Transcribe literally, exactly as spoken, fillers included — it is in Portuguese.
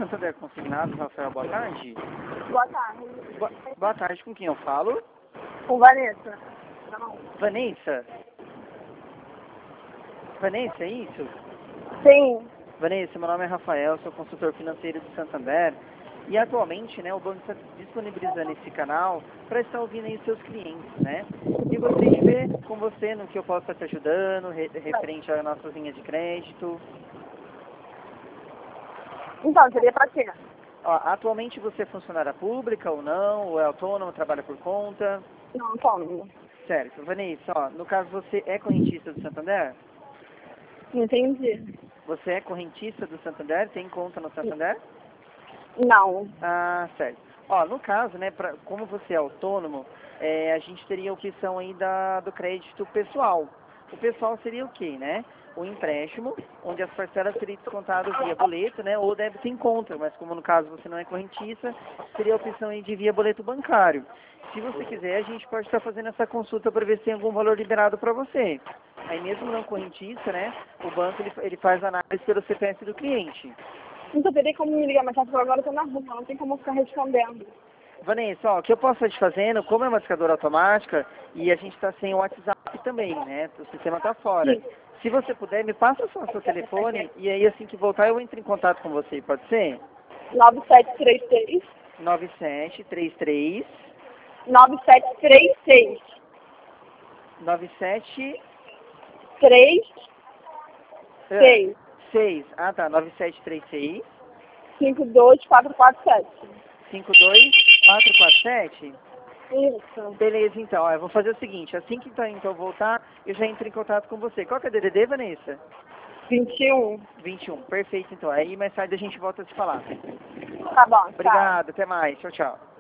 Santander Consignado, Rafael, boa tarde. Boa tarde. Boa, boa tarde, com quem eu falo? Com Vanessa. Não. Vanessa? Vanessa, é isso? Sim. Vanessa, meu nome é Rafael, sou consultor financeiro do Santander. E atualmente, né, o banco está disponibilizando esse canal para estar ouvindo aí os seus clientes, né? E gostaria de ver com você no que eu posso estar te ajudando, re referente à nossa linha de crédito. Então, seria para quê? Ó, atualmente você é funcionária pública ou não? Ou é autônomo, trabalha por conta? Não, autônomo. Certo. Vanessa, ó, no caso você é correntista do Santander? Entendi. Você é correntista do Santander? Tem conta no Santander? Não. Ah, certo. Ó, no caso, né, pra, como você é autônomo, é, a gente teria a opção aí da, do crédito pessoal. O pessoal seria o quê, né? O empréstimo, onde as parcelas seriam descontadas via boleto, né? Ou débito em conta, mas como no caso você não é correntista, seria a opção aí de via boleto bancário. Se você quiser, a gente pode estar fazendo essa consulta para ver se tem algum valor liberado para você. Aí mesmo não correntista, né? O banco ele, ele faz análise pelo C P F do cliente. Não teria como me ligar mais tarde, porque agora eu tô na rua, não tem como eu ficar respondendo. Vanessa, ó, o que eu posso estar te fazendo, como é uma discadora automática e a gente está sem o WhatsApp também, né? O sistema está fora. Sim. Se você puder, me passa só o seu telefone e aí assim que voltar eu entro em contato com você, pode ser? nove sete três três. nove sete três três nove sete três seis. nove sete três seis. seis. Ah, tá. nove sete três seis cinco dois quatro quatro sete. cinco dois quatro quatro sete. Isso. Beleza, então. Ó, eu vou fazer o seguinte. Assim que então, então eu voltar, eu já entro em contato com você. Qual que é o D D D, Vanessa? vinte e um. vinte e um. Perfeito, então. Aí mais tarde a gente volta a se falar. Tá bom, tchau. Obrigado. Até mais. Tchau, tchau.